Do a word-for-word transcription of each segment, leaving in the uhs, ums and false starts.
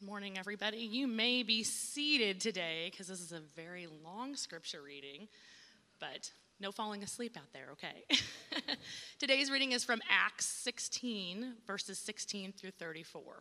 Morning, everybody. You may be seated today because this is a very long scripture reading, but no falling asleep out there, okay? Today's reading is from Acts sixteen, verses sixteen through thirty-four.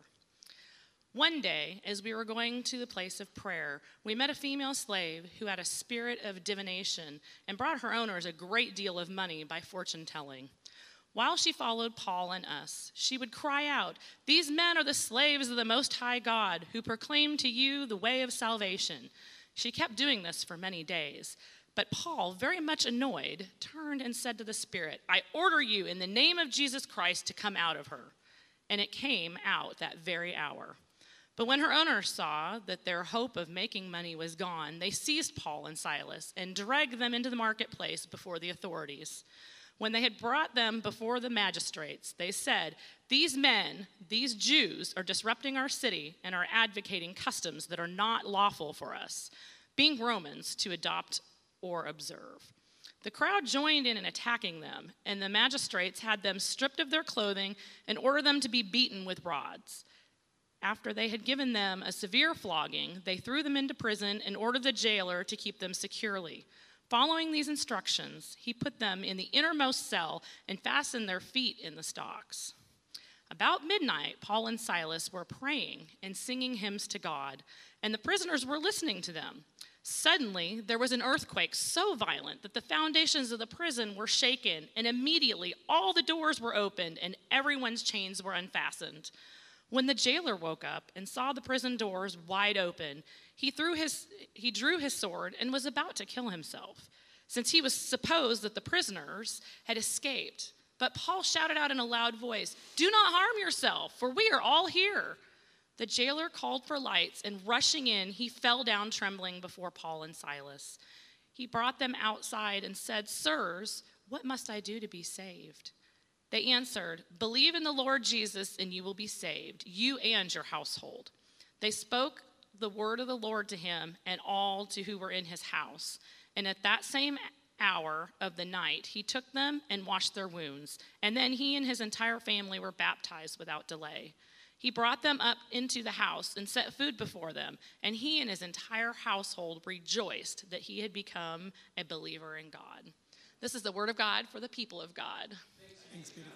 One day, as we were going to the place of prayer, we met a female slave who had a spirit of divination and brought her owners a great deal of money by fortune telling. While she followed Paul and us, she would cry out, "These men are the slaves of the Most High God, who proclaim to you the way of salvation." She kept doing this for many days. But Paul, very much annoyed, turned and said to the spirit, "I order you in the name of Jesus Christ to come out of her." And it came out that very hour. But when her owners saw that their hope of making money was gone, they seized Paul and Silas and dragged them into the marketplace before the authorities. When they had brought them before the magistrates, they said, "These men, these Jews, are disrupting our city and are advocating customs that are not lawful for us, being Romans, to adopt or observe." The crowd joined in in attacking them, and the magistrates had them stripped of their clothing and ordered them to be beaten with rods. After they had given them a severe flogging, they threw them into prison and ordered the jailer to keep them securely. Following these instructions, he put them in the innermost cell and fastened their feet in the stocks. About midnight, Paul and Silas were praying and singing hymns to God, and the prisoners were listening to them. Suddenly, there was an earthquake so violent that the foundations of the prison were shaken, and immediately all the doors were opened and everyone's chains were unfastened. When the jailer woke up and saw the prison doors wide open, he threw his he drew his sword and was about to kill himself, since he was supposed that the prisoners had escaped. But Paul shouted out in a loud voice, "Do not harm yourself, for we are all here." The jailer called for lights, and rushing in, he fell down trembling before Paul and Silas. He brought them outside and said, "Sirs, what must I do to be saved?" They answered, "Believe in the Lord Jesus, and you will be saved, you and your household." They spoke the word of the Lord to him and all to who were in his house. And at that same hour of the night, he took them and washed their wounds. And then he and his entire family were baptized without delay. He brought them up into the house and set food before them. And he and his entire household rejoiced that he had become a believer in God. This is the word of God for the people of God. Thanks be to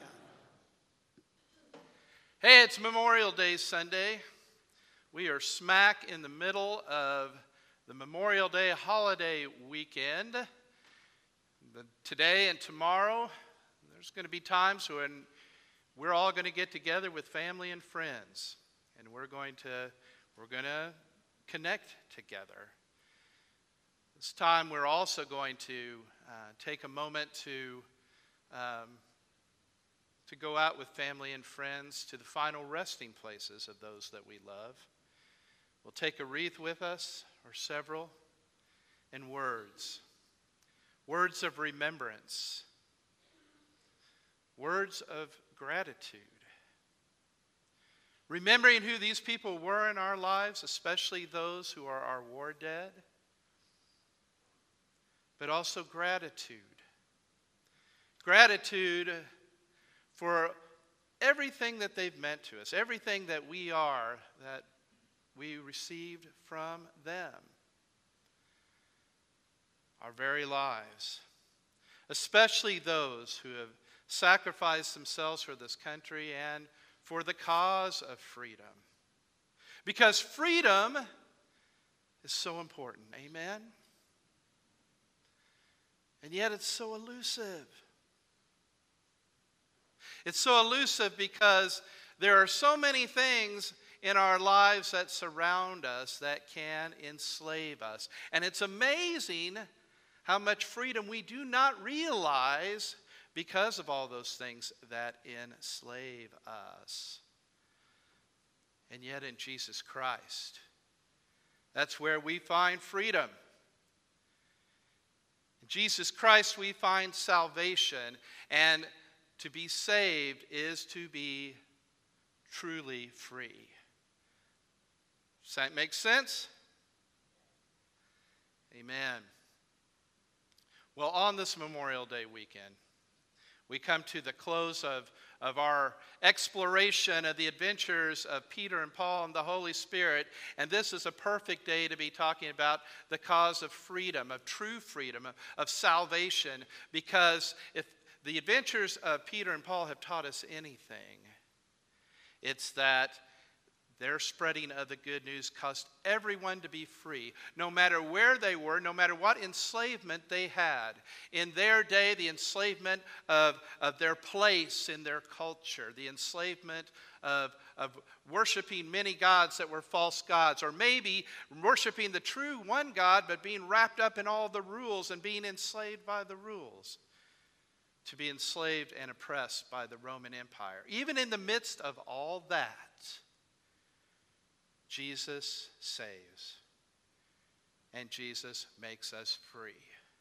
God. Hey, it's Memorial Day Sunday. We are smack in the middle of the Memorial Day holiday weekend. The, today and tomorrow, there's going to be times when we're all going to get together with family and friends, and we're going to we're going to connect together. This time, we're also going to uh, take a moment to um, to go out with family and friends to the final resting places of those that we love. We'll take a wreath with us, or several, and words. Words of remembrance. Words of gratitude. Remembering who these people were in our lives, especially those who are our war dead. But also gratitude. Gratitude for everything that they've meant to us, everything that we are, that we received from them. Our very lives. Especially those who have sacrificed themselves for this country and for the cause of freedom. Because freedom is so important, amen? And yet it's so elusive. It's so elusive because there are so many things in our lives that surround us that can enslave us. And it's amazing how much freedom we do not realize because of all those things that enslave us. And yet in Jesus Christ, that's where we find freedom. In Jesus Christ we find salvation, and to be saved is to be truly free. Does that make sense? Amen. Well, on this Memorial Day weekend, we come to the close of of our exploration of the adventures of Peter and Paul and the Holy Spirit. And this is a perfect day to be talking about the cause of freedom, of true freedom, of, of salvation. Because if the adventures of Peter and Paul have taught us anything, it's that their spreading of the good news caused everyone to be free, no matter where they were, no matter what enslavement they had. In their day, the enslavement of, of their place in their culture, the enslavement of, of worshiping many gods that were false gods, or maybe worshiping the true one God, but being wrapped up in all the rules and being enslaved by the rules, to be enslaved and oppressed by the Roman Empire. Even in the midst of all that, Jesus saves, and Jesus makes us free.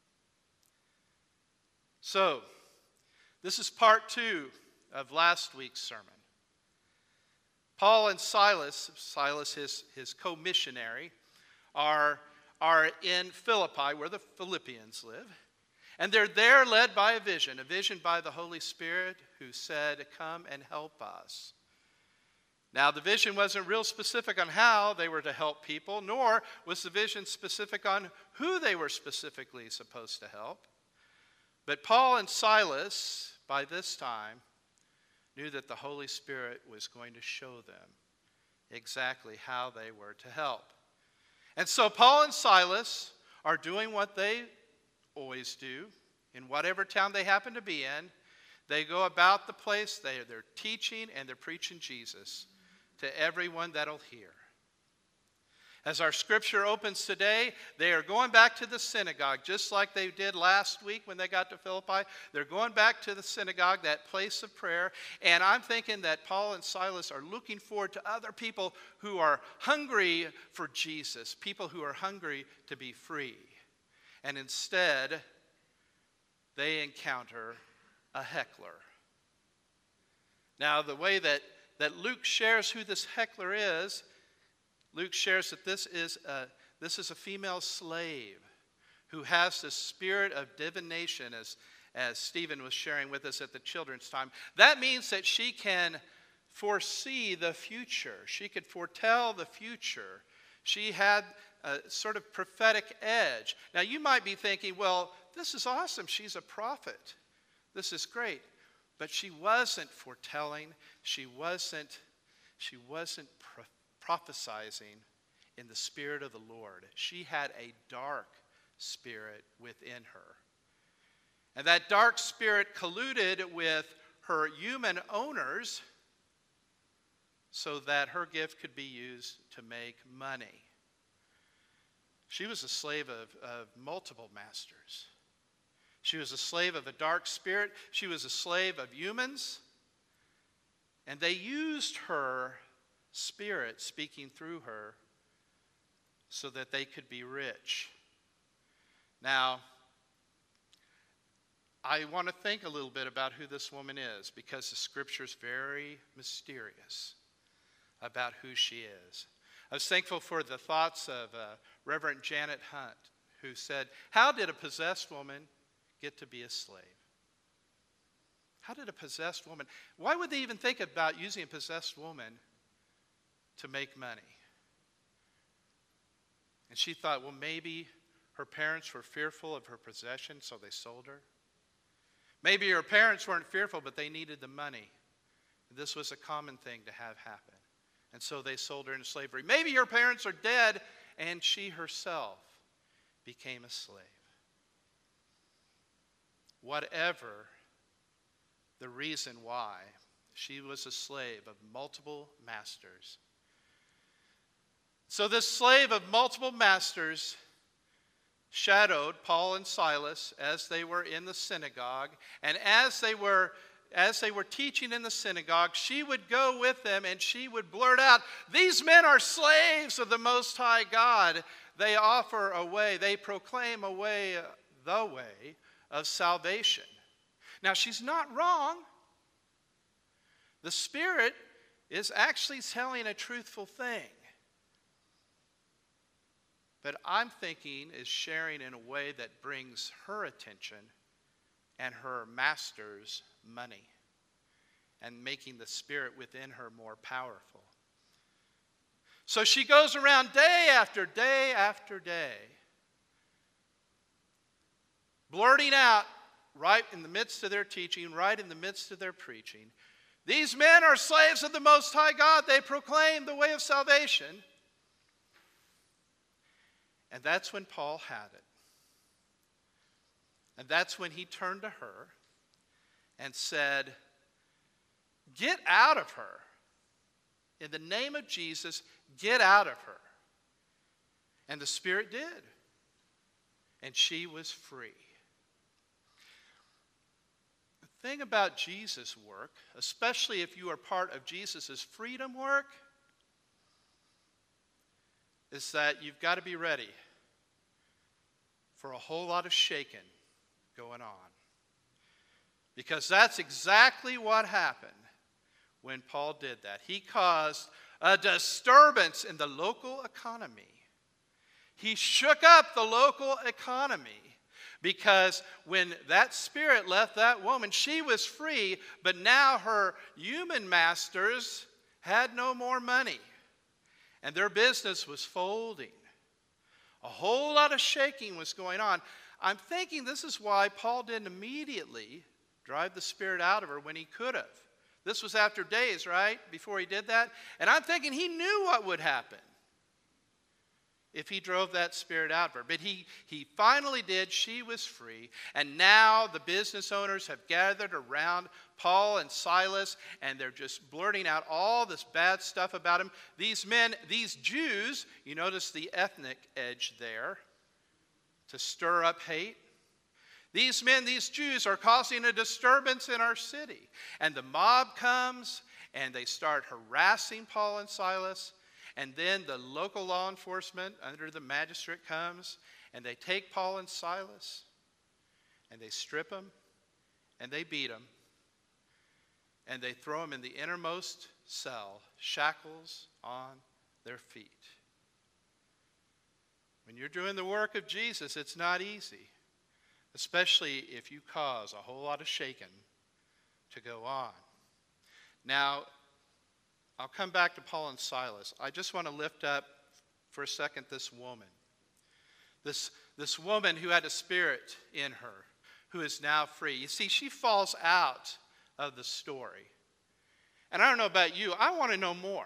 So, this is part two of last week's sermon. Paul and Silas, Silas his, his co-missionary, are, are in Philippi, where the Philippians live, and they're there led by a vision, a vision by the Holy Spirit who said, "Come and help us." Now, the vision wasn't real specific on how they were to help people, nor was the vision specific on who they were specifically supposed to help. But Paul and Silas, by this time, knew that the Holy Spirit was going to show them exactly how they were to help. And so Paul and Silas are doing what they always do in whatever town they happen to be in. They go about the place, they, they're teaching and they're preaching Jesus to everyone that'll hear. As our scripture opens today, they are going back to the synagogue, just like they did last week when they got to Philippi. They're going back to the synagogue, that place of prayer. And I'm thinking that Paul and Silas are looking forward to other people who are hungry for Jesus, people who are hungry to be free. And instead, they encounter a heckler. Now, the way that that Luke shares who this heckler is, Luke shares that this is a, this is a female slave who has the spirit of divination, as, as Stephen was sharing with us at the children's time. That means that she can foresee the future. She could foretell the future. She had a sort of prophetic edge. Now, you might be thinking, well, this is awesome. She's a prophet. This is great. But she wasn't foretelling. She wasn't, she wasn't pro- prophesizing in the Spirit of the Lord. She had a dark spirit within her. And that dark spirit colluded with her human owners so that her gift could be used to make money. She was a slave of, of multiple masters. She was a slave of a dark spirit. She was a slave of humans. And they used her spirit speaking through her so that they could be rich. Now, I want to think a little bit about who this woman is, because the scripture is very mysterious about who she is. I was thankful for the thoughts of uh, Reverend Janet Hunt, who said, how did a possessed woman get to be a slave? How did a possessed woman, why would they even think about using a possessed woman to make money? And she thought, well, maybe her parents were fearful of her possession, so they sold her. Maybe her parents weren't fearful, but they needed the money. This was a common thing to have happen. And so they sold her into slavery. Maybe her parents are dead, and she herself became a slave. Whatever the reason why, she was a slave of multiple masters. So this slave of multiple masters shadowed Paul and Silas as they were in the synagogue. And as they were, as they were teaching in the synagogue, she would go with them and she would blurt out, "These men are slaves of the Most High God. They offer a way, they proclaim a way, the way of salvation." Now, she's not wrong. The Spirit is actually telling a truthful thing. But I'm thinking is sharing in a way that brings her attention and her master's money. and making the spirit within her more powerful. So she goes around day after day after day, blurting out right in the midst of their teaching, right in the midst of their preaching, these men are slaves of the Most High God. They proclaim the way of salvation. And that's when Paul had it. And that's when he turned to her and said, "Get out of her. In the name of Jesus, get out of her." And the Spirit did. And she was free. The thing about Jesus' work, especially if you are part of Jesus' freedom work, is that you've got to be ready for a whole lot of shaking going on. Because that's exactly what happened when Paul did that. He caused a disturbance in the local economy. He shook up the local economy because when that spirit left that woman, she was free, but now her human masters had no more money, and their business was folding. A whole lot of shaking was going on. I'm thinking this is why Paul didn't immediately drive the spirit out of her when he could have. This was after days, right, before he did that? And I'm thinking he knew what would happen if he drove that spirit out of her. But he, he finally did. She was free. And now the business owners have gathered around Paul and Silas, and they're just blurting out all this bad stuff about him. These men, these Jews, you notice the ethnic edge there, to stir up hate. These men, these Jews, are causing a disturbance in our city. And the mob comes, and they start harassing Paul and Silas. And then the local law enforcement under the magistrate comes, and they take Paul and Silas, and they strip them, and they beat them, and they throw them in the innermost cell, shackles on their feet. When you're doing the work of Jesus, it's not easy, especially if you cause a whole lot of shaking to go on. Now, I'll come back to Paul and Silas. I just want to lift up for a second this woman. This, this woman who had a spirit in her, who is now free. You see, she falls out of the story. And I don't know about you, I want to know more.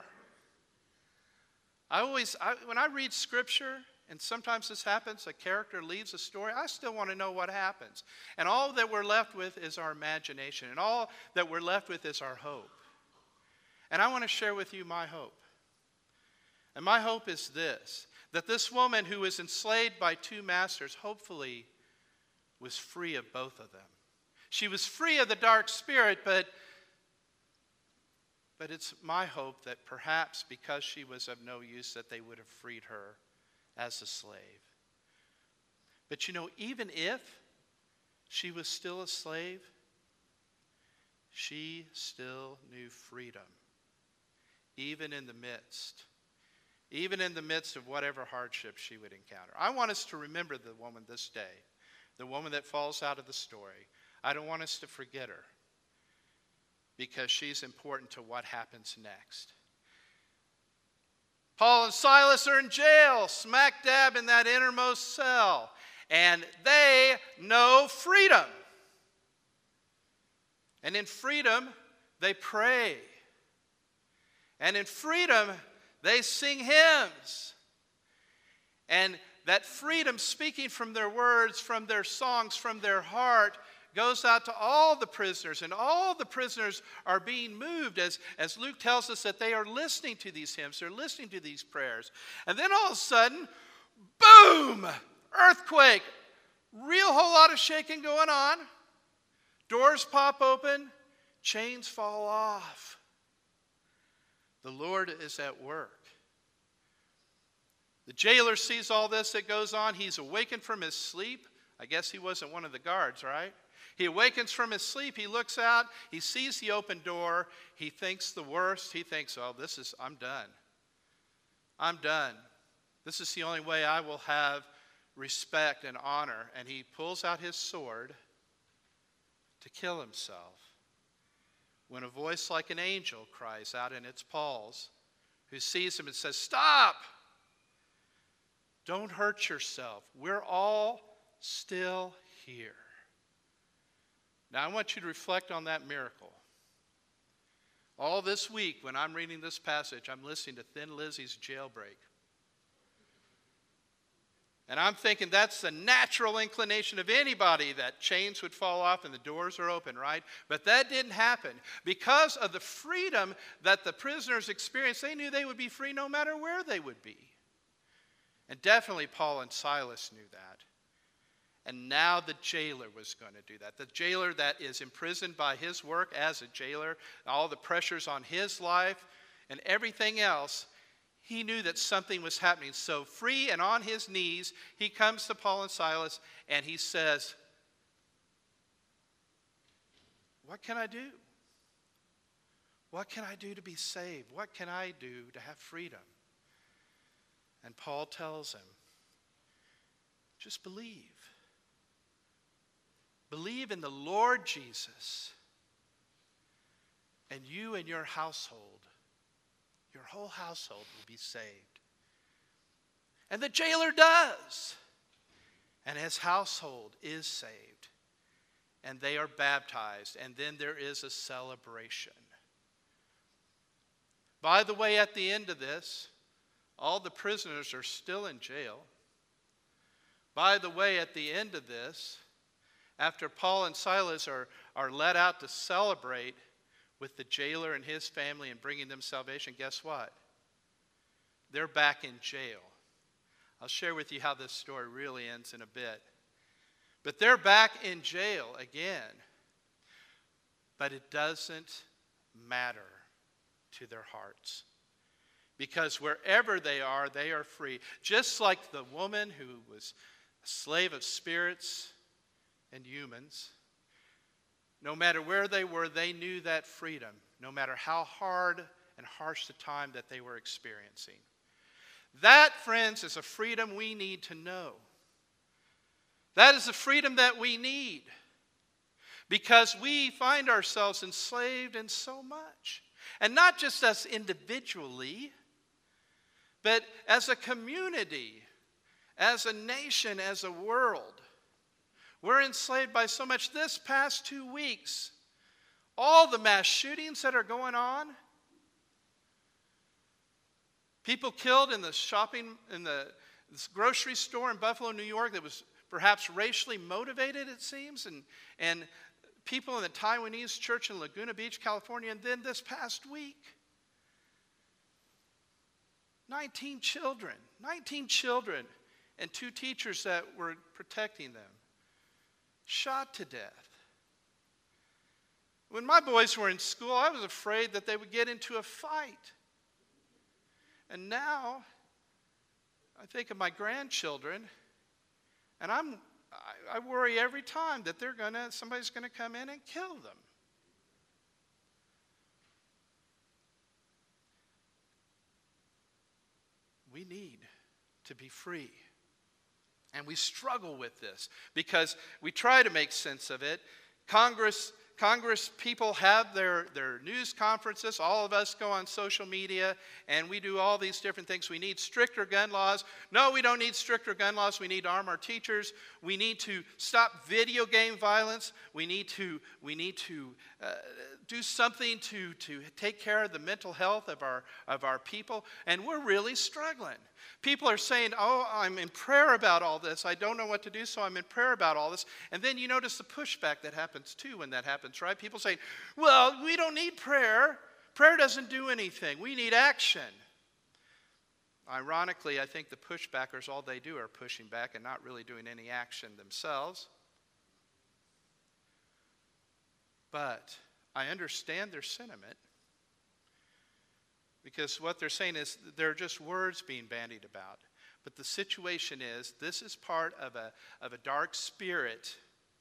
I always, I, when I read Scripture, and sometimes this happens, a character leaves a story, I still want to know what happens. And all that we're left with is our imagination. And all that we're left with is our hope. And I want to share with you my hope. And my hope is this, that this woman who was enslaved by two masters hopefully was free of both of them. She was free of the dark spirit, but, but it's my hope that perhaps because she was of no use that they would have freed her as a slave. But you know, even if she was still a slave, she still knew freedom. Even in the midst, even in the midst of whatever hardship she would encounter. I want us to remember the woman this day, the woman that falls out of the story. I don't want us to forget her because she's important to what happens next. Paul and Silas are in jail, smack dab in that innermost cell, and they know freedom. And in freedom, they pray. And in freedom, they sing hymns. And that freedom, speaking from their words, from their songs, from their heart, goes out to all the prisoners. And all the prisoners are being moved as, as Luke tells us that they are listening to these hymns. They're listening to these prayers. And then all of a sudden, boom! Earthquake. Real whole lot of shaking going on. Doors pop open. Chains fall off. The Lord is at work. The jailer sees all this that goes on. He's awakened from his sleep. I guess he wasn't one of the guards, right? He awakens from his sleep. He looks out. He sees the open door. He thinks the worst. He thinks, oh, this is, I'm done. I'm done. This is the only way I will have respect and honor. And he pulls out his sword to kill himself. when a voice like an angel cries out, and it's Paul's, who sees him and says, "Stop! Don't hurt yourself. We're all still here." Now, I want you to reflect on that miracle. All this week, when I'm reading this passage, I'm listening to Thin Lizzy's Jailbreak. And I'm thinking that's the natural inclination of anybody, that chains would fall off and the doors are open, right? But that didn't happen. Because of the freedom that the prisoners experienced, they knew they would be free no matter where they would be. And definitely Paul and Silas knew that. And now the jailer was going to do that. The jailer that is imprisoned by his work as a jailer, all the pressures on his life and everything else, he knew that something was happening. So free and on his knees, he comes to Paul and Silas and he says, "What can I do? What can I do to be saved? What can I do to have freedom?" And Paul tells him, "Just believe. Believe in the Lord Jesus, and you and your household, your whole household will be saved." And the jailer does. And his household is saved. And they are baptized. And then there is a celebration. By the way, at the end of this, all the prisoners are still in jail. By the way, at the end of this, after Paul and Silas are, are let out to celebrate with the jailer and his family and bringing them salvation, guess what? They're back in jail. I'll share with you how this story really ends in a bit. But they're back in jail again. But it doesn't matter to their hearts. Because wherever they are, they are free. Just like the woman who was a slave of spirits and humans, no matter where they were, they knew that freedom, no matter how hard and harsh the time that they were experiencing. That, friends, is a freedom we need to know. That is the freedom that we need, because we find ourselves enslaved in so much. And not just us individually, but as a community, as a nation, as a world. We're enslaved by so much. This past two weeks, all the mass shootings that are going on, people killed in the shopping, in the this grocery store in Buffalo, New York, that was perhaps racially motivated, it seems, and, and people in the Taiwanese church in Laguna Beach, California, and then this past week, nineteen children, nineteen children, and two teachers that were protecting them, shot to death. When my boys were in school, I was afraid that they would get into a fight. And now, I think of my grandchildren, and I'm, I, I worry every time that they're gonna, somebody's gonna come in and kill them. We need to be free. And we struggle with this because we try to make sense of it. Congress, Congress people have their, their news conferences. All of us go on social media and we do all these different things. We need stricter gun laws. No, we don't need stricter gun laws. We need to arm our teachers. We need to stop video game violence. We need to, we need to uh, do something to, to take care of the mental health of our, of our people. And we're really struggling. People are saying, "Oh, I'm in prayer about all this. I don't know what to do, so I'm in prayer about all this." And then you notice the pushback that happens too when that happens, right? People say, "Well, we don't need prayer. Prayer doesn't do anything. We need action." Ironically, I think the pushbackers, all they do are pushing back and not really doing any action themselves. But I understand their sentiment. Because what they're saying is they're just words being bandied about. But the situation is, this is part of a, of a dark spirit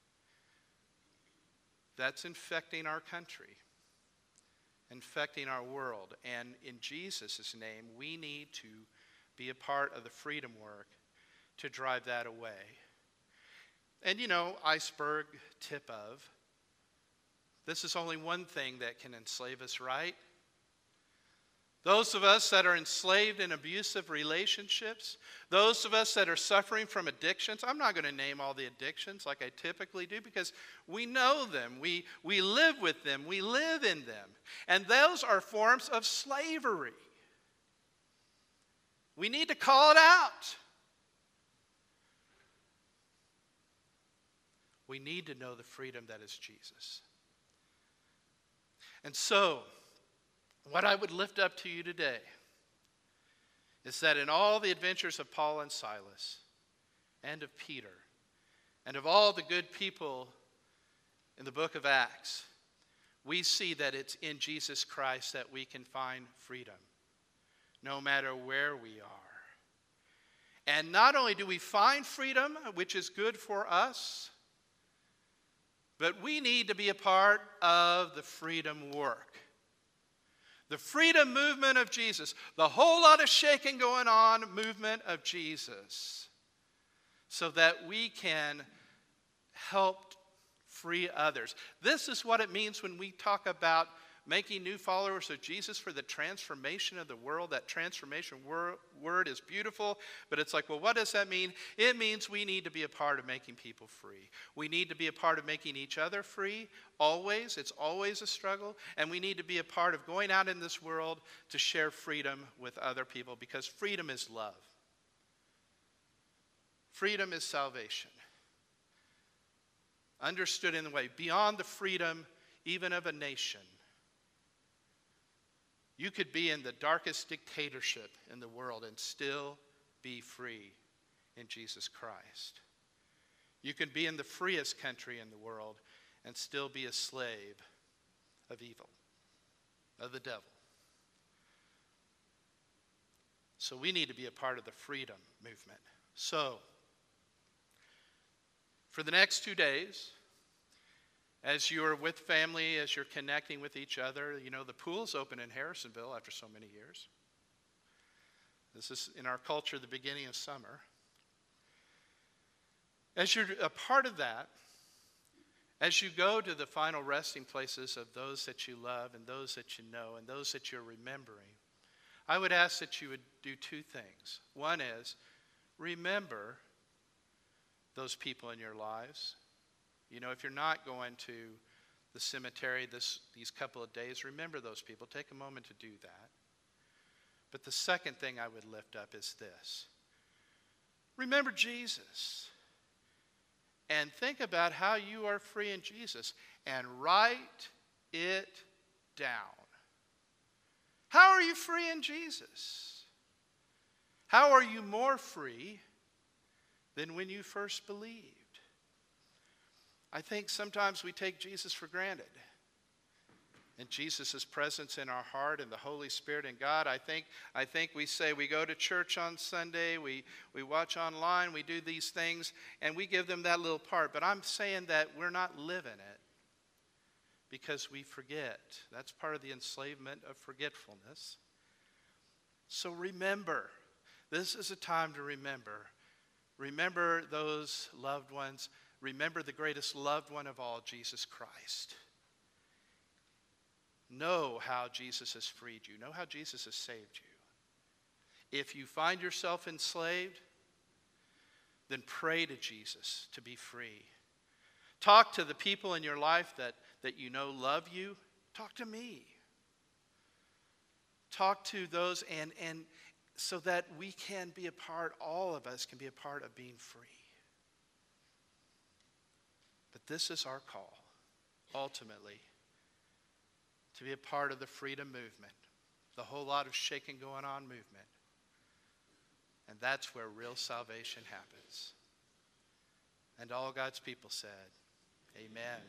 that's infecting our country, infecting our world. And in Jesus' name, we need to be a part of the freedom work to drive that away. And you know, iceberg tip of, this is only one thing that can enslave us, right? Those of us that are enslaved in abusive relationships, those of us that are suffering from addictions, I'm not going to name all the addictions like I typically do because we know them, we, we live with them, we live in them. And those are forms of slavery. We need to call it out. We need to know the freedom that is Jesus. And so, what I would lift up to you today is that in all the adventures of Paul and Silas and of Peter and of all the good people in the book of Acts, we see that it's in Jesus Christ that we can find freedom, no matter where we are. And not only do we find freedom, which is good for us, but we need to be a part of the freedom work. The freedom movement of Jesus. The whole lot of shaking going on movement of Jesus. So that we can help free others. This is what it means when we talk about making new followers of Jesus for the transformation of the world. That transformation wor- word is beautiful, but it's like, well, what does that mean? It means we need to be a part of making people free. We need to be a part of making each other free, always. It's always a struggle. And we need to be a part of going out in this world to share freedom with other people, because freedom is love. Freedom is salvation. Understood in the way, beyond the freedom even of a nation. You could be in the darkest dictatorship in the world and still be free in Jesus Christ. You can be in the freest country in the world and still be a slave of evil, of the devil. So we need to be a part of the freedom movement. So, for the next two days, as you're with family, as you're connecting with each other, you know, the pool's open in Harrisonville after so many years. This is, in our culture, the beginning of summer. As you're a part of that, as you go to the final resting places of those that you love and those that you know and those that you're remembering, I would ask that you would do two things. One is, remember those people in your lives. You know, if you're not going to the cemetery this, these couple of days, remember those people. Take a moment to do that. But the second thing I would lift up is this. Remember Jesus. And think about how you are free in Jesus. And write it down. How are you free in Jesus? How are you more free than when you first believed? I think sometimes we take Jesus for granted. And Jesus' presence in our heart and the Holy Spirit and God, I think, I think we say we go to church on Sunday, we, we watch online, we do these things, and we give them that little part. But I'm saying that we're not living it because we forget. That's part of the enslavement of forgetfulness. So remember, this is a time to remember. Remember those loved ones. Remember the greatest loved one of all, Jesus Christ. Know how Jesus has freed you. Know how Jesus has saved you. If you find yourself enslaved, then pray to Jesus to be free. Talk to the people in your life that, that you know love you. Talk to me. Talk to those and, and so that we can be a part, all of us can be a part of being free. But this is our call, ultimately, to be a part of the freedom movement, the whole lot of shaking going on movement. And that's where real salvation happens. And all God's people said, amen.